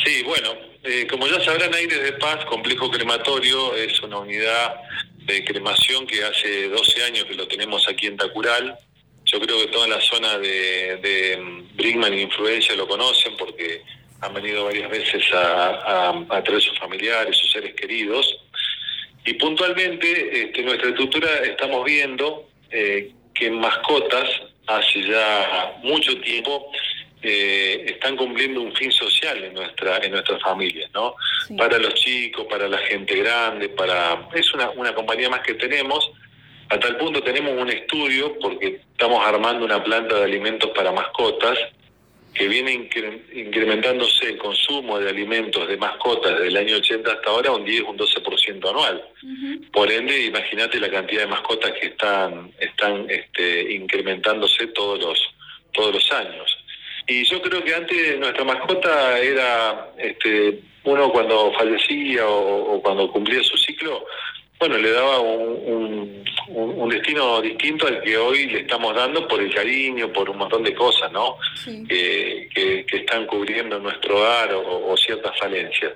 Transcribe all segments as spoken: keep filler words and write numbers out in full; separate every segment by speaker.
Speaker 1: Sí, bueno, eh, como ya sabrán, Aires de Paz, complejo crematorio, es una unidad de cremación que hace doce años que lo tenemos aquí en Tacural. Yo creo que toda la zona de, de Brinkmann y Influencia lo conocen porque han venido varias veces a, a, a traer sus familiares, sus seres queridos. Y puntualmente, este, nuestra estructura estamos viendo eh, que en mascotas, hace ya mucho tiempo, eh, están cumpliendo un fin social en nuestra en nuestras familias, ¿no? Sí. Para los chicos, para la gente grande, para es una, una compañía más que tenemos. A tal punto tenemos un estudio, porque estamos armando una planta de alimentos para mascotas, que viene incre- incrementándose el consumo de alimentos de mascotas desde el año ochenta hasta ahora un diez, un doce por ciento anual. Uh-huh. Por ende, imagínate la cantidad de mascotas que están están este, incrementándose todos los todos los años. Y yo creo que antes nuestra mascota era, este, uno cuando fallecía o, o cuando cumplía su ciclo, bueno, le daba un, un, un destino distinto al que hoy le estamos dando por el cariño, por un montón de cosas, ¿no? Sí. Que, que, que están cubriendo nuestro hogar o, o ciertas falencias.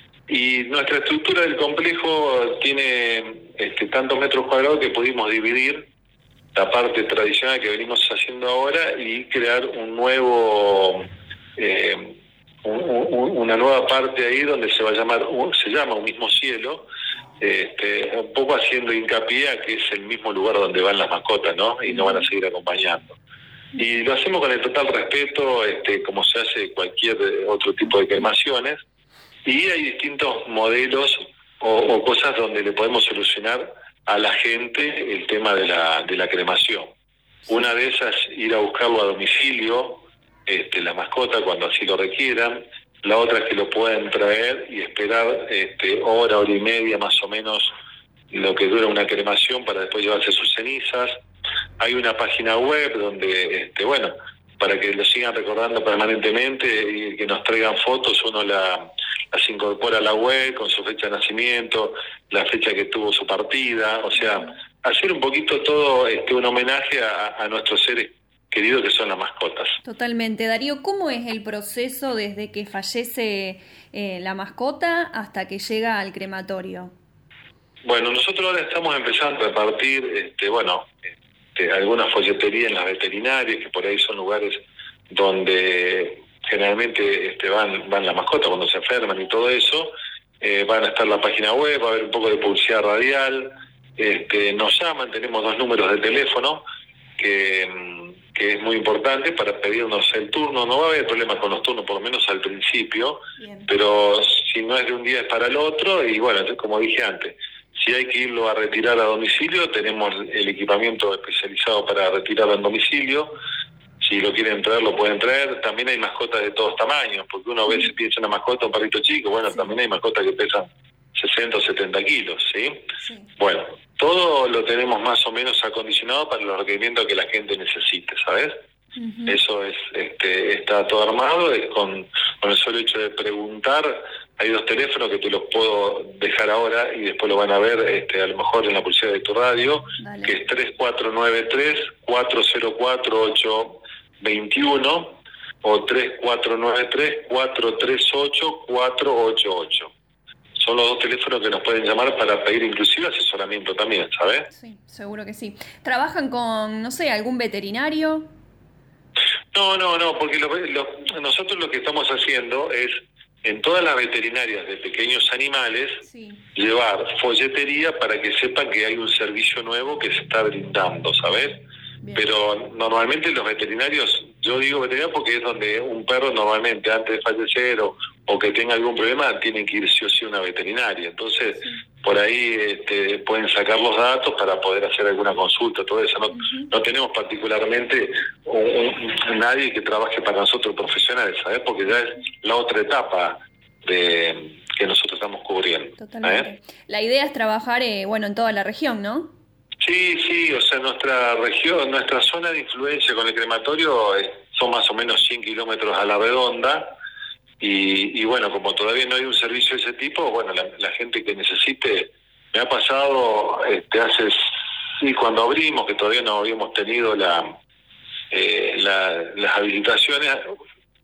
Speaker 1: Y nuestra estructura del complejo tiene este, tantos metros cuadrados que pudimos dividir la parte tradicional que venimos haciendo ahora y crear un nuevo, eh, un, un, una nueva parte ahí donde se va a llamar, se llama Un Mismo Cielo. Este, un poco haciendo hincapié a que es el mismo lugar donde van las mascotas, ¿no? Y nos van a seguir acompañando. Y lo hacemos con el total respeto, este, como se hace cualquier otro tipo de cremaciones, y hay distintos modelos o, o cosas donde le podemos solucionar a la gente el tema de la, de la cremación. Una de esas, ir a buscarlo a domicilio, este, la mascota cuando así lo requieran. La otra es que lo pueden traer y esperar este, hora, hora y media más o menos lo que dura una cremación para después llevarse sus cenizas. Hay una página web donde, este, bueno, para que lo sigan recordando permanentemente y que nos traigan fotos, uno la, las incorpora a la web con su fecha de nacimiento, la fecha que tuvo su partida, o sea, hacer un poquito todo este, un homenaje a, a nuestros seres queridos que son las mascotas.
Speaker 2: Totalmente. Darío, ¿cómo es el proceso desde que fallece eh, la mascota hasta que llega al crematorio?
Speaker 1: Bueno, nosotros ahora estamos empezando a repartir, este, bueno, este, algunas folleterías en las veterinarias, que por ahí son lugares donde generalmente este, van, van las mascotas cuando se enferman y todo eso. Eh, van a estar en la página web, va a haber un poco de publicidad radial, este, nos llaman, tenemos dos números de teléfono que... que es muy importante para pedirnos el turno. No va a haber problema con los turnos, por lo menos al principio. Bien. Pero si no es de un día es para el otro, y bueno, como dije antes, si hay que irlo a retirar a domicilio, tenemos el equipamiento especializado para retirarlo en domicilio. Si lo quieren traer, lo pueden traer. También hay mascotas de todos tamaños, porque uno a veces piensa una mascota, un perrito chico, bueno, sí. También hay mascotas que pesan sesenta o setenta kilos, ¿sí? Sí. Bueno, todo lo tenemos más o menos acondicionado para los requerimientos que la gente necesite, ¿sabes? Uh-huh. Eso es, este, está todo armado, es con, con el solo hecho de preguntar. Hay dos teléfonos que te los puedo dejar ahora y después lo van a ver, este, a lo mejor en la pulsera de tu radio. Dale. Que es tres cuatro nueve tres, cuatro cero cuatro, ocho dos uno o tres cuatro nueve tres, cuatro tres ocho, cuatro ocho ocho. Son los dos teléfonos que nos pueden llamar para pedir inclusive asesoramiento también, ¿sabes?
Speaker 2: Sí, seguro que sí. ¿Trabajan con, no sé, algún veterinario?
Speaker 1: No, no, no, porque lo, lo, nosotros lo que estamos haciendo es, en todas las veterinarias de pequeños animales, sí. Llevar folletería para que sepan que hay un servicio nuevo que se está brindando, ¿sabes? Bien. Pero normalmente los veterinarios, yo digo veterinario porque es donde un perro normalmente antes de fallecer o, o que tenga algún problema tienen que ir sí o sí a una veterinaria. Entonces, sí. Por ahí este, pueden sacar los datos para poder hacer alguna consulta, todo eso. No, uh-huh. No tenemos particularmente un, un, nadie que trabaje para nosotros profesionales, ¿sabes? Porque ya es la otra etapa de que nosotros estamos cubriendo.
Speaker 2: Totalmente. ¿Eh? La idea es trabajar, eh, bueno, en toda la región, ¿no?
Speaker 1: Sí, sí, o sea, nuestra región, nuestra zona de influencia con el crematorio eh, son más o menos cien kilómetros a la redonda y, y bueno, como todavía no hay un servicio de ese tipo, bueno, la, la gente que necesite, me ha pasado este, hace, sí, cuando abrimos, que todavía no habíamos tenido la, eh, la las habilitaciones,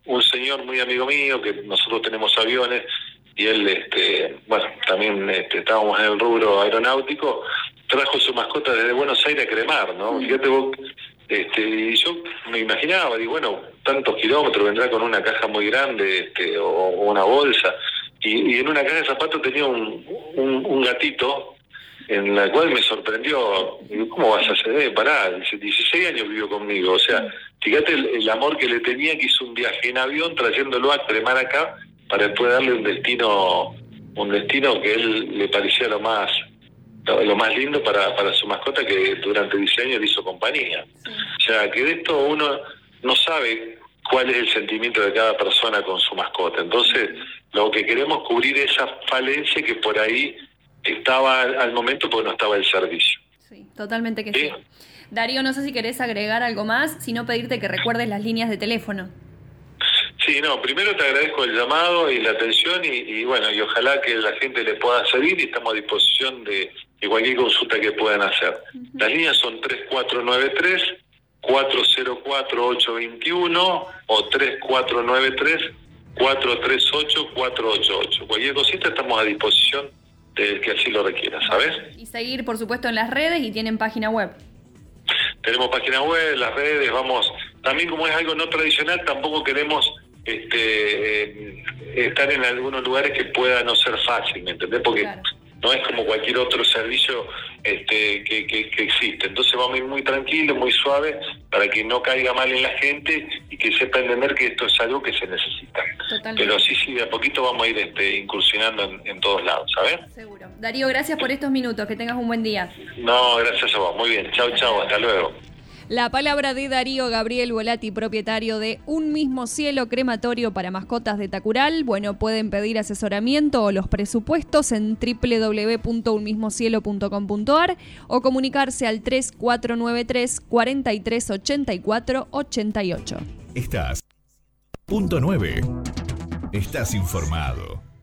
Speaker 1: un señor muy amigo mío, que nosotros tenemos aviones, y él, este, bueno, también este, estábamos en el rubro aeronáutico, trajo su mascota desde Buenos Aires a Cremar, ¿no? Mm. Fíjate vos, este, y yo me imaginaba, digo, bueno, tantos kilómetros, vendrá con una caja muy grande, este, o, o una bolsa, y, y en una caja de zapatos tenía un, un, un gatito, en la cual me sorprendió. Digo, ¿cómo vas a hacer? Eh, pará, dice, dieciséis años vivió conmigo, o sea, fíjate el, el amor que le tenía, que hizo un viaje en avión trayéndolo a Cremar acá, para después darle un destino, un destino que él le parecía lo más lo más lindo para, para su mascota, que durante diez años le hizo compañía. Sí. O sea, que de esto uno no sabe cuál es el sentimiento de cada persona con su mascota. Entonces, lo que queremos es cubrir esa falencia que por ahí estaba al momento porque no estaba el servicio.
Speaker 2: Sí, totalmente que sí. sí. Darío, no sé si querés agregar algo más, sino pedirte que recuerdes las líneas de teléfono.
Speaker 1: Sí, no, primero te agradezco el llamado y la atención y, y bueno, y ojalá que la gente le pueda servir y estamos a disposición de, de cualquier consulta que puedan hacer. Uh-huh. Las líneas son tres cuatro nueve tres, cuatro cero cuatro, ocho dos uno o tres cuatro nueve tres, cuatro tres ocho, cuatro ocho ocho. Cualquier cosita estamos a disposición del que así lo requiera, ¿sabes?
Speaker 2: Y seguir, por supuesto, en las redes y tienen página web.
Speaker 1: Tenemos página web, las redes, vamos... También como es algo no tradicional, tampoco queremos... este eh, estar en algunos lugares que pueda no ser fácil, ¿me entendés? Porque claro, no es como cualquier otro servicio este que, que, que existe. Entonces vamos a ir muy tranquilos, muy suaves, para que no caiga mal en la gente y que sepa entender que esto es algo que se necesita. Totalmente. Pero sí, sí, de a poquito vamos a ir este, incursionando en, en todos lados, ¿sabes?
Speaker 2: Seguro. Darío, gracias por estos minutos, que tengas un buen día.
Speaker 1: No, gracias a vos, muy bien. Chau, chau, hasta luego.
Speaker 2: La palabra de Darío Gabriel Volati, propietario de Un Mismo Cielo Crematorio para Mascotas de Tacural. Bueno, pueden pedir asesoramiento o los presupuestos en doble u doble u doble u punto un mismo cielo punto com punto a r o comunicarse al tres cuatro nueve tres, cuatro tres ocho cuatro, ocho ocho.
Speaker 3: Estás. Punto nueve. Estás informado.